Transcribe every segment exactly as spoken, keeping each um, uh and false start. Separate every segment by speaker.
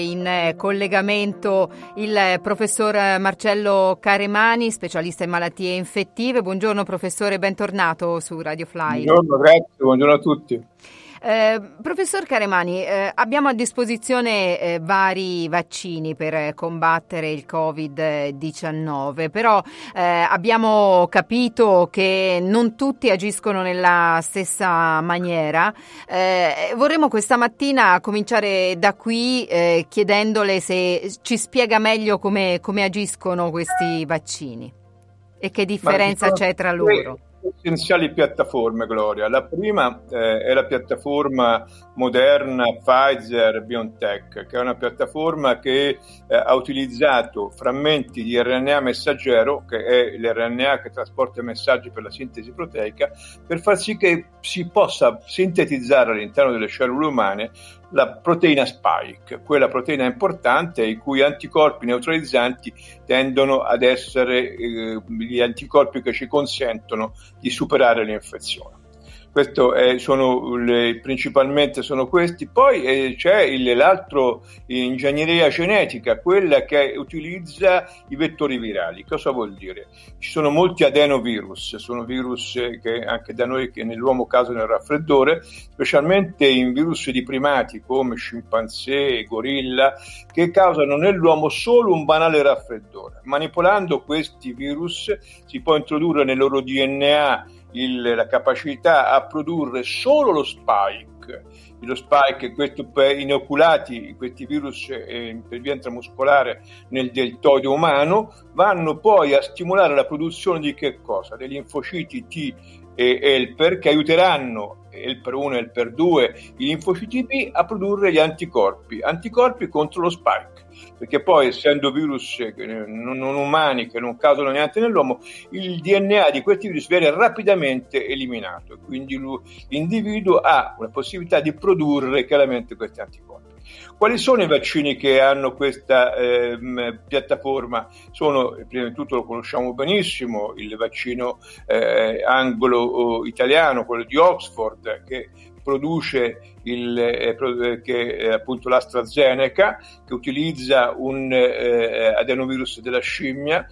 Speaker 1: In collegamento il professor Marcello Caremani, specialista in malattie infettive. Buongiorno professore, bentornato su Radio Fly.
Speaker 2: Buongiorno, grazie, buongiorno a tutti.
Speaker 1: Eh, professor Caremani, eh, abbiamo a disposizione eh, vari vaccini per combattere il covid diciannove, però eh, abbiamo capito che non tutti agiscono nella stessa maniera. Eh, vorremmo questa mattina cominciare da qui eh, chiedendole se ci spiega meglio come, come agiscono questi vaccini e che differenza c'è tra loro.
Speaker 2: Essenziali piattaforme, Gloria. La prima eh, è la piattaforma Moderna Pfizer BioNTech, che è una piattaforma che eh, ha utilizzato frammenti di R N A messaggero, che è l'R N A che trasporta i messaggi per la sintesi proteica, per far sì che si possa sintetizzare all'interno delle cellule umane la proteina spike, quella proteina importante i cui anticorpi neutralizzanti tendono ad essere eh, gli anticorpi che ci consentono di superare l'infezione. Questo è, sono le, principalmente sono questi. Poi eh, c'è il, l'altro, ingegneria genetica, quella che utilizza i vettori virali. Cosa vuol dire? Ci sono molti adenovirus, sono virus che anche da noi che nell'uomo causano il raffreddore, specialmente in virus di primati come scimpanzé, gorilla, che causano nell'uomo solo un banale raffreddore. Manipolando questi virus si può introdurre nel loro D N A Il, la capacità a produrre solo lo spike, lo spike questo per inoculati questi virus eh, per via intramuscolare nel deltoide umano, vanno poi a stimolare la produzione di che cosa? Dei linfociti T e helper che aiuteranno helper uno e helper due, i linfociti B a produrre gli anticorpi, anticorpi contro lo spike. Perché poi, essendo virus non, non umani che non causano niente nell'uomo, il D N A di questi virus viene rapidamente eliminato, quindi l'individuo ha una possibilità di produrre chiaramente questi anticorpi. Quali sono i vaccini che hanno questa eh, piattaforma? Sono, prima di tutto lo conosciamo benissimo, il vaccino eh, anglo-italiano, quello di Oxford, che produce il, eh, che è appunto l'AstraZeneca, che utilizza un eh, adenovirus della scimmia.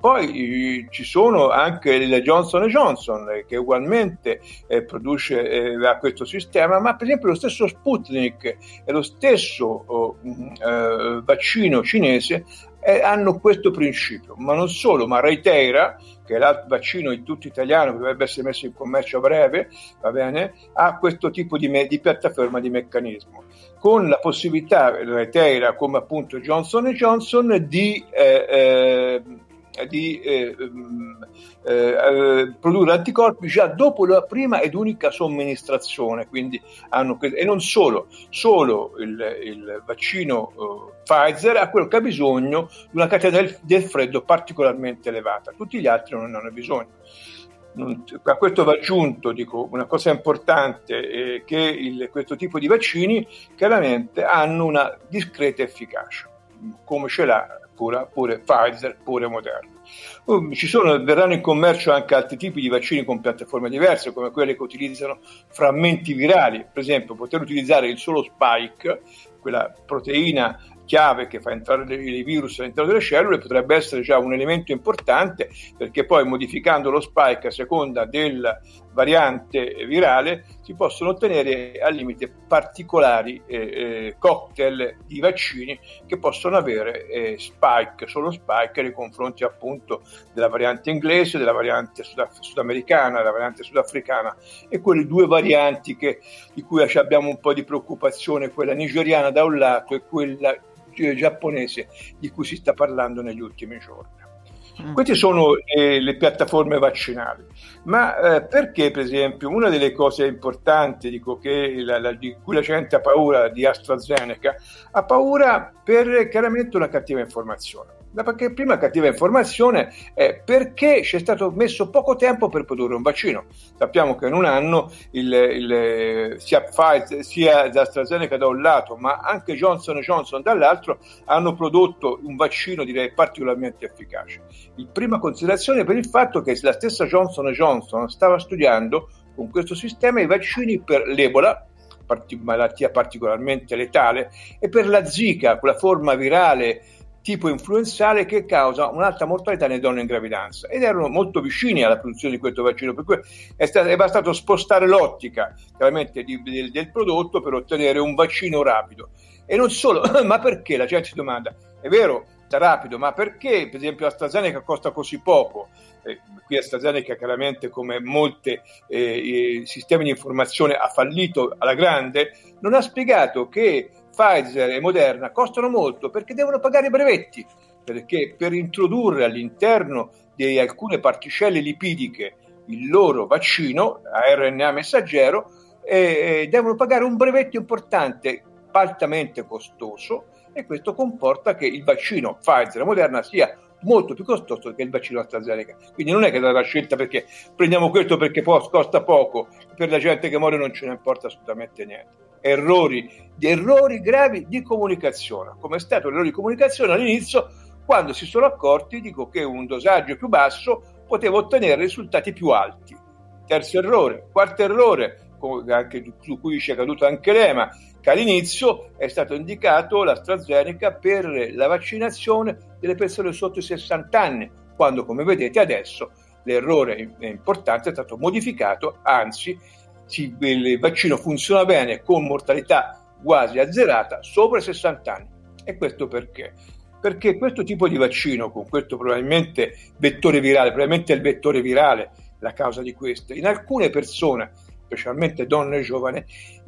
Speaker 2: Poi eh, ci sono anche il Johnson and Johnson eh, che ugualmente eh, produce eh, a questo sistema, ma per esempio lo stesso Sputnik e lo stesso oh, eh, vaccino cinese eh, hanno questo principio, ma non solo, ma Reitera, che è l'altro vaccino in tutto italiano che dovrebbe essere messo in commercio a breve, va bene, ha questo tipo di, me- di piattaforma, di meccanismo, con la possibilità, Reitera come appunto Johnson and Johnson, di eh, eh, di eh, eh, produrre anticorpi già dopo la prima ed unica somministrazione, quindi hanno que- e non solo, solo il, il vaccino eh, Pfizer ha quello che ha bisogno di una catena del, del freddo particolarmente elevata, tutti gli altri non ne hanno bisogno. A questo va aggiunto, dico, una cosa importante, eh, che il, questo tipo di vaccini chiaramente hanno una discreta efficacia, come ce l'ha Pure, pure Pfizer, pure Moderna. Uh, ci sono, verranno in commercio anche altri tipi di vaccini con piattaforme diverse, come quelle che utilizzano frammenti virali, per esempio poter utilizzare il solo spike, quella proteina chiave che fa entrare i virus all'interno delle cellule, potrebbe essere già un elemento importante, perché poi modificando lo spike a seconda della variante virale si possono ottenere al limite particolari eh, eh, cocktail di vaccini che possono avere eh, spike, solo spike nei confronti appunto della variante inglese, della variante sud- sudamericana, della variante sudafricana e quelle due varianti che, di cui abbiamo un po' di preoccupazione, quella nigeriana da un lato e quella giapponese di cui si sta parlando negli ultimi giorni. Mm. Queste sono eh, le piattaforme vaccinali, ma eh, perché per esempio una delle cose importanti, dico che la, la, di cui la gente ha paura di AstraZeneca, ha paura per chiaramente una cattiva informazione. Perché prima cattiva informazione è perché c'è stato messo poco tempo per produrre un vaccino. Sappiamo che in un anno il, il, sia Pfizer sia AstraZeneca da un lato, ma anche Johnson and Johnson dall'altro hanno prodotto un vaccino direi particolarmente efficace. In prima considerazione per il fatto che la stessa Johnson and Johnson stava studiando con questo sistema i vaccini per l'Ebola, part- malattia particolarmente letale, e per la Zika, quella forma virale tipo influenzale che causa un'alta mortalità nelle donne in gravidanza, ed erano molto vicini alla produzione di questo vaccino, per cui è, stato, è bastato spostare l'ottica chiaramente di, del, del prodotto per ottenere un vaccino rapido. E non solo, ma perché? La gente si domanda, è vero, è rapido, ma perché per esempio AstraZeneca costa così poco? Eh, qui AstraZeneca chiaramente, come molti eh, sistemi di informazione, ha fallito alla grande, non ha spiegato che Pfizer e Moderna costano molto perché devono pagare i brevetti, perché per introdurre all'interno di alcune particelle lipidiche il loro vaccino a R N A messaggero eh, devono pagare un brevetto importante, altamente costoso, e questo comporta che il vaccino Pfizer e Moderna sia molto più costoso che il vaccino AstraZeneca. Quindi non è che è stata scelta perché prendiamo questo perché poi costa poco, per la gente che muore non ce ne importa assolutamente niente. Errori, errori gravi di comunicazione, come è stato l'errore di comunicazione all'inizio, quando si sono accorti dico, che un dosaggio più basso poteva ottenere risultati più alti. Terzo errore. Quarto errore, anche su cui ci è caduto anche l'EMA, che all'inizio è stato indicato l'AstraZeneca per la vaccinazione delle persone sotto i sessanta anni, quando, come vedete adesso, l'errore importante è stato modificato, anzi si, il vaccino funziona bene con mortalità quasi azzerata sopra i sessanta anni. E questo perché? Perché questo tipo di vaccino, con questo probabilmente vettore virale, probabilmente è il vettore virale la causa di questo, in alcune persone, specialmente donne giovani,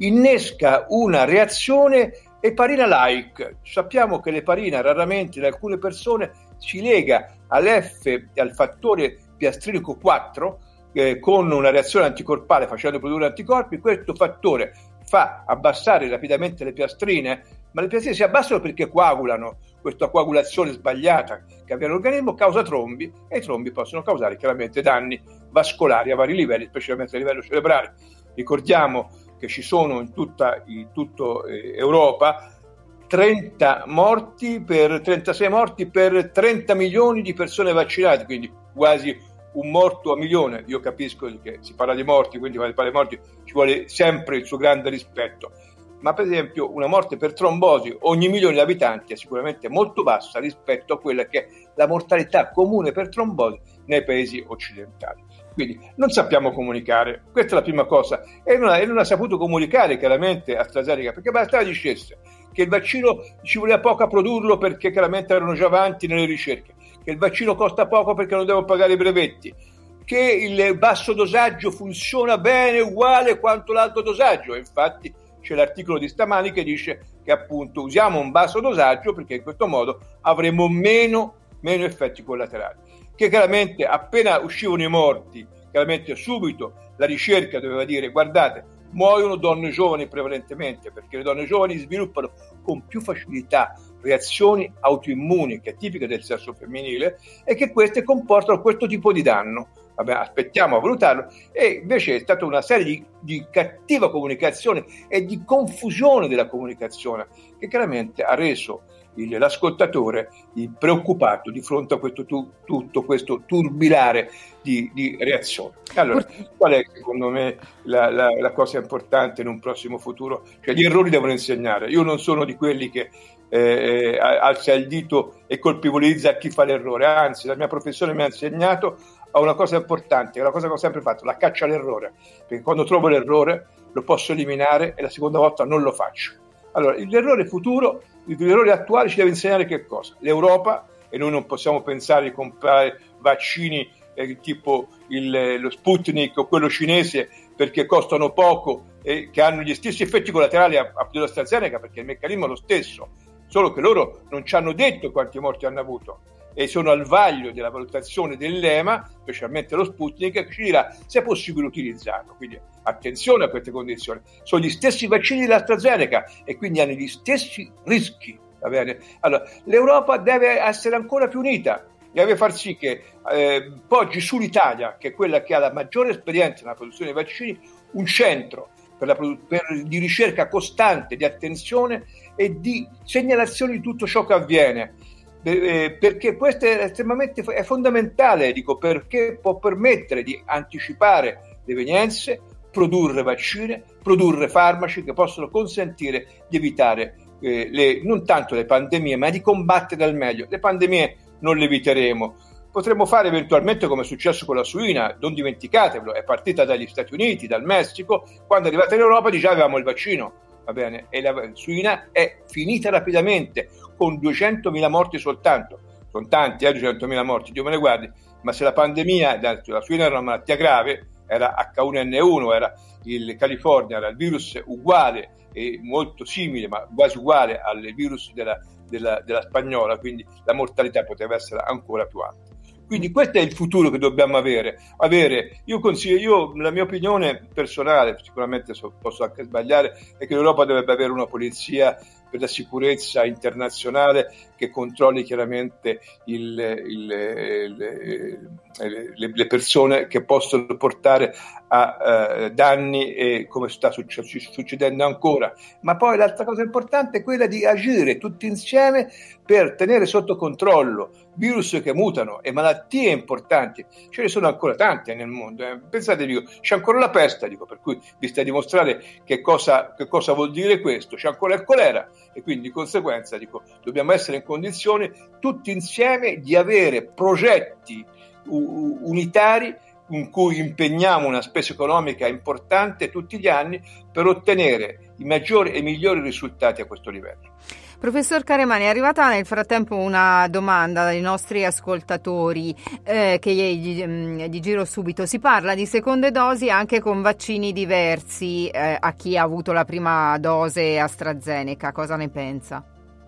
Speaker 2: innesca una reazione eparina-like. Sappiamo che l'eparina raramente in alcune persone si lega all'F, al fattore piastrinico quattro, eh, con una reazione anticorpale facendo produrre anticorpi. Questo fattore fa abbassare rapidamente le piastrine, ma le piastrine si abbassano perché coagulano. Questa coagulazione sbagliata che avviene nell'organismo causa trombi, e i trombi possono causare chiaramente danni vascolari a vari livelli, specialmente a livello cerebrale. Ricordiamo che ci sono in tutta in tutto, eh, Europa trenta morti per trentasei morti per trenta milioni di persone vaccinate, quindi quasi un morto a milione. Io capisco che si parla di morti, quindi quando si parla di morti ci vuole sempre il suo grande rispetto, ma per esempio una morte per trombosi ogni milione di abitanti è sicuramente molto bassa rispetto a quella che è la mortalità comune per trombosi nei paesi occidentali. Quindi non sappiamo comunicare, questa è la prima cosa, e non ha, e non ha saputo comunicare chiaramente AstraZeneca, perché bastava dicesse che il vaccino ci voleva poco a produrlo perché chiaramente erano già avanti nelle ricerche, che il vaccino costa poco perché non devono pagare i brevetti, che il basso dosaggio funziona bene uguale quanto l'alto dosaggio. E infatti c'è l'articolo di stamani che dice che appunto usiamo un basso dosaggio perché in questo modo avremo meno, meno effetti collaterali. Che chiaramente appena uscivano i morti, chiaramente subito la ricerca doveva dire: guardate, muoiono donne giovani prevalentemente, perché le donne giovani sviluppano con più facilità reazioni autoimmuni, che è tipica del sesso femminile, e che queste comportano questo tipo di danno. Vabbè, aspettiamo a valutarlo. E invece è stata una serie di, di cattiva comunicazione e di confusione della comunicazione che chiaramente ha reso il, l'ascoltatore preoccupato di fronte a questo tu, tutto questo turbilare di, di reazioni. Allora, qual è secondo me la, la, la cosa importante in un prossimo futuro? Cioè, gli errori devono insegnare. Io non sono di quelli che eh, alza il dito e colpevolizza chi fa l'errore, anzi la mia professione mi ha insegnato a una cosa importante, è una cosa che ho sempre fatto, la caccia all'errore, perché quando trovo l'errore lo posso eliminare e la seconda volta non lo faccio. Allora, l'errore futuro, l'errore attuale ci deve insegnare che cosa? L'Europa, e noi non possiamo pensare di comprare vaccini eh, tipo il, lo Sputnik o quello cinese perché costano poco e che hanno gli stessi effetti collaterali a, a AstraZeneca, perché il meccanismo è lo stesso, solo che loro non ci hanno detto quanti morti hanno avuto e sono al vaglio della valutazione dell'EMA, specialmente lo Sputnik, che ci dirà se è possibile utilizzarlo. Quindi attenzione a queste condizioni. Sono gli stessi vaccini dell'AstraZeneca e quindi hanno gli stessi rischi. Va bene? Allora, l'Europa deve essere ancora più unita, deve far sì che eh, poggi sull'Italia, che è quella che ha la maggiore esperienza nella produzione dei vaccini, un centro per la, per, di ricerca costante, di attenzione e di segnalazione di tutto ciò che avviene. Perché questo è estremamente è fondamentale, dico, perché può permettere di anticipare le evenienze, produrre vaccine, produrre farmaci che possono consentire di evitare eh, le, non tanto le pandemie, ma di combattere al meglio. Le pandemie non le eviteremo. Potremmo fare eventualmente come è successo con la suina, non dimenticatevelo, è partita dagli Stati Uniti, dal Messico, quando è arrivata in Europa già avevamo il vaccino, va bene? E la suina è finita rapidamente, con duecentomila morti soltanto. Sono tanti, eh, duecentomila morti, Dio me ne guardi, ma se la pandemia, la suina era una malattia grave, era acca uno enne uno, era il California, era il virus uguale e molto simile, ma quasi uguale al virus della, della, della spagnola, quindi la mortalità poteva essere ancora più alta. Quindi questo è il futuro che dobbiamo avere. avere. Io consiglio, io, la mia opinione personale, sicuramente so, posso anche sbagliare, è che l'Europa dovrebbe avere una polizia per la sicurezza internazionale che controlli chiaramente il, il, il, le, le persone che possono portare a uh, danni, e come sta succedendo ancora. Ma poi l'altra cosa importante è quella di agire tutti insieme per tenere sotto controllo virus che mutano e malattie importanti. Ce ne sono ancora tante nel mondo. Eh. Pensate, dico, c'è ancora la peste, dico, per cui vi sta a dimostrare che cosa, che cosa vuol dire questo. C'è ancora il colera e quindi di conseguenza dico, dobbiamo essere in condizione tutti insieme di avere progetti u- unitari in cui impegniamo una spesa economica importante tutti gli anni per ottenere i maggiori e migliori risultati a questo livello.
Speaker 1: Professor Caremani, è arrivata nel frattempo una domanda dai nostri ascoltatori eh, che gli, gli giro subito. Si parla di seconde dosi anche con vaccini diversi eh, a chi ha avuto la prima dose AstraZeneca. Cosa ne pensa?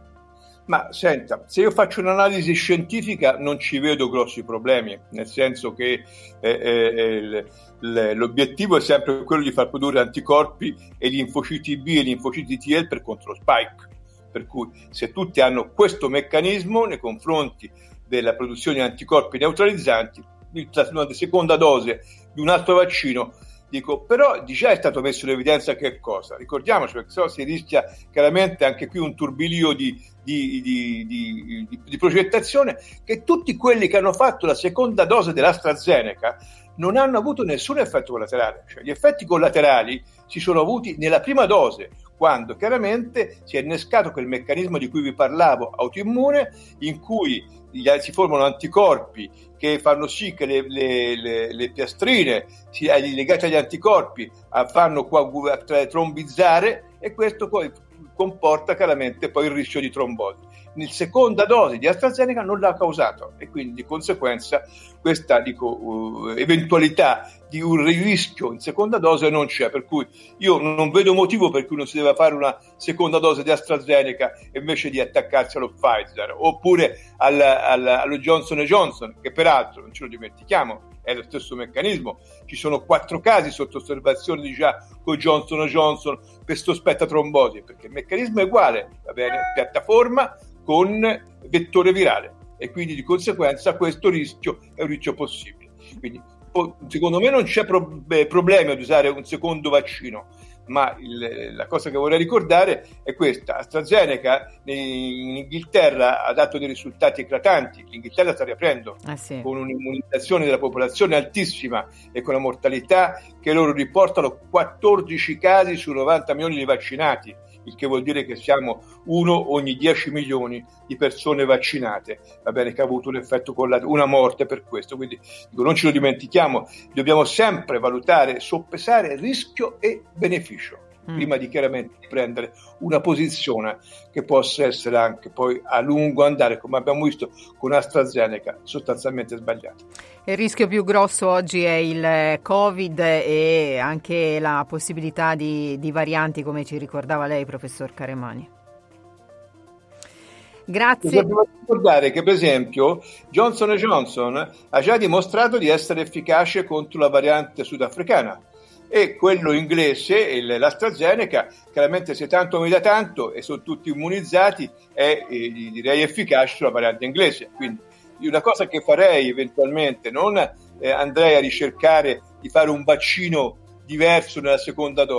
Speaker 2: Ma senta, se io faccio un'analisi scientifica non ci vedo grossi problemi, nel senso che eh, eh, eh, l'obiettivo è sempre quello di far produrre anticorpi e linfociti B e linfociti T L per contro lo spike. Per cui se tutti hanno questo meccanismo nei confronti della produzione di anticorpi neutralizzanti, una seconda dose di un altro vaccino, dico, però di già è stato messo in evidenza che cosa? Ricordiamoci, perché se no si rischia chiaramente anche qui un turbilio di, di, di, di, di, di progettazione, che tutti quelli che hanno fatto la seconda dose dell'AstraZeneca non hanno avuto nessun effetto collaterale. Cioè, gli effetti collaterali si sono avuti nella prima dose, quando chiaramente si è innescato quel meccanismo di cui vi parlavo, autoimmune, in cui si formano anticorpi che fanno sì che le, le, le, le piastrine legate agli anticorpi fanno trombizzare, e questo poi comporta chiaramente poi il rischio di trombosi. Nella seconda dose di AstraZeneca non l'ha causato, e quindi di conseguenza questa dico, uh, eventualità di un rischio in seconda dose non c'è, per cui io non vedo motivo per cui non si deve fare una seconda dose di AstraZeneca invece di attaccarsi allo Pfizer oppure al, al, allo Johnson and Johnson, che peraltro non ce lo dimentichiamo è lo stesso meccanismo. Ci sono quattro casi sotto osservazione di già con Johnson and Johnson per sospetta trombosi, perché il meccanismo è uguale, va bene, piattaforma con vettore virale, e quindi di conseguenza questo rischio è un rischio possibile. Quindi secondo me non c'è pro- problema di usare un secondo vaccino, ma il, la cosa che vorrei ricordare è questa: AstraZeneca in Inghilterra ha dato dei risultati eclatanti. L'Inghilterra sta riaprendo
Speaker 1: ah, sì.
Speaker 2: con un'immunizzazione della popolazione altissima e con la mortalità che loro riportano quattordici casi su novanta milioni di vaccinati, il che vuol dire che siamo uno ogni dieci milioni di persone vaccinate, va bene, che ha avuto un effetto collaterale, una morte per questo. Quindi dico, non ce lo dimentichiamo, dobbiamo sempre valutare, soppesare rischio e beneficio mm. prima di chiaramente prendere una posizione che possa essere anche poi a lungo andare, come abbiamo visto con AstraZeneca, sostanzialmente sbagliata.
Speaker 1: Il rischio più grosso oggi è il Covid e anche la possibilità di, di varianti, come ci ricordava lei, professor Caremani. Grazie.
Speaker 2: Dobbiamo ricordare che, per esempio, Johnson and Johnson ha già dimostrato di essere efficace contro la variante sudafricana, e quello inglese, l'AstraZeneca, chiaramente se tanto mi dà tanto e sono tutti immunizzati, è eh, direi efficace sulla variante inglese. Quindi una cosa che farei eventualmente, non eh, andrei a ricercare di fare un vaccino diverso nella seconda dose,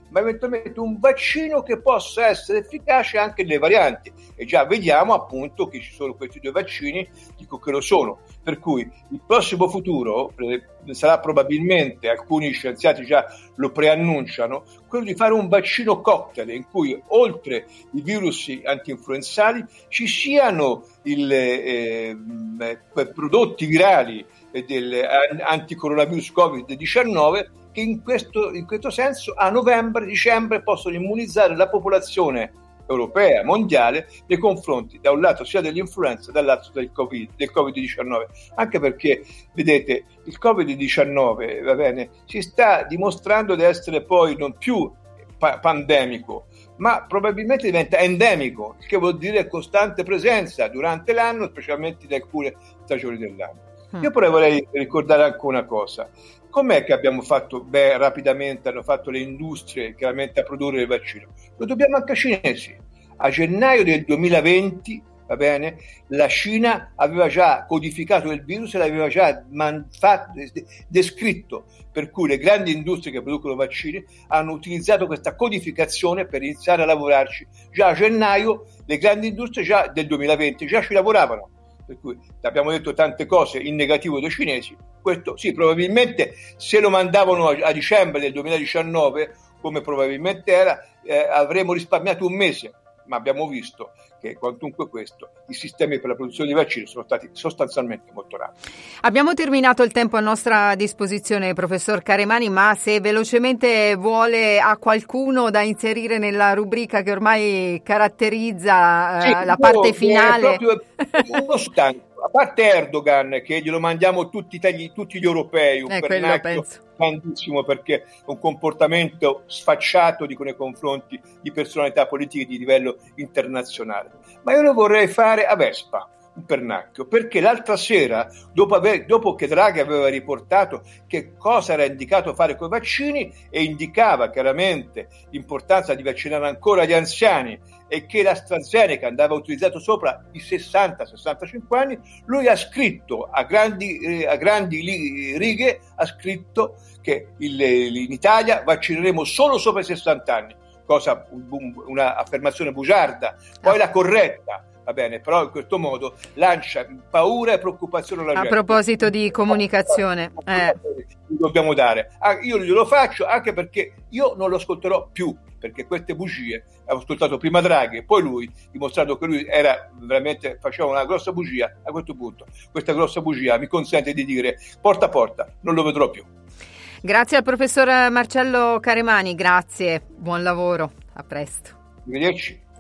Speaker 2: ma eventualmente un vaccino che possa essere efficace anche nelle varianti. E già vediamo appunto che ci sono questi due vaccini, dico che lo sono. Per cui il prossimo futuro eh, sarà probabilmente, alcuni scienziati già lo preannunciano, quello di fare un vaccino cocktail in cui oltre i virus antinfluenzali ci siano il, eh, eh, prodotti virali del anticoronavirus covid diciannove che in questo, in questo senso a novembre, dicembre possono immunizzare la popolazione europea, mondiale, nei confronti da un lato sia dell'influenza, dall'altro del covid, del covid diciannove. Anche perché, vedete, il covid diciannove, va bene, si sta dimostrando di essere poi non più pa- pandemico, ma probabilmente diventa endemico, il che vuol dire costante presenza durante l'anno, specialmente in alcune stagioni dell'anno. Io però vorrei ricordare anche una cosa. Com'è che abbiamo fatto, beh, rapidamente hanno fatto le industrie chiaramente a produrre il vaccino? Lo dobbiamo anche ai cinesi. A gennaio del duemilaventi, va bene, la Cina aveva già codificato il virus e l'aveva già man- fatto, descritto, per cui le grandi industrie che producono vaccini hanno utilizzato questa codificazione per iniziare a lavorarci. Già a gennaio le grandi industrie già del duemilaventi già ci lavoravano. Per cui abbiamo detto tante cose in negativo dei cinesi, questo sì, probabilmente se lo mandavano a, a dicembre del duemiladiciannove, come probabilmente era, eh, avremmo risparmiato un mese, ma abbiamo visto che quantunque questo, i sistemi per la produzione di vaccini sono stati sostanzialmente molto rapidi.
Speaker 1: Abbiamo terminato il tempo a nostra disposizione, professor Caremani, ma se velocemente vuole a qualcuno da inserire nella rubrica che ormai caratterizza
Speaker 2: sì,
Speaker 1: uh, la parte finale.
Speaker 2: È proprio uno stanco. A parte Erdogan, che glielo mandiamo tutti, tagli, tutti gli europei, un
Speaker 1: eh,
Speaker 2: pernacchio grandissimo perché è un comportamento sfacciato di, nei confronti di personalità politiche di livello internazionale. Ma io lo vorrei fare a Vespa, un pernacchio, perché l'altra sera, dopo, aver, dopo che Draghi aveva riportato che cosa era indicato fare con i vaccini e indicava chiaramente l'importanza di vaccinare ancora gli anziani e che l'AstraZeneca andava utilizzato sopra i sessanta sessantacinque anni, lui ha scritto a grandi, eh, a grandi righe, ha scritto che il, in Italia vaccineremo solo sopra i sessanta anni, cosa, una affermazione bugiarda, poi la corretta. Va bene, però in questo modo lancia paura e preoccupazione alla gente.
Speaker 1: A proposito di comunicazione, eh.
Speaker 2: dobbiamo dare. Ah, io glielo faccio anche perché io non lo ascolterò più, perché queste bugie avevo ascoltato prima Draghi e poi lui, dimostrando che lui era veramente faceva una grossa bugia. A questo punto, questa grossa bugia mi consente di dire porta a porta, non lo vedrò più.
Speaker 1: Grazie al professor Marcello Caremani, grazie, buon lavoro, a presto.
Speaker 2: Arrivederci.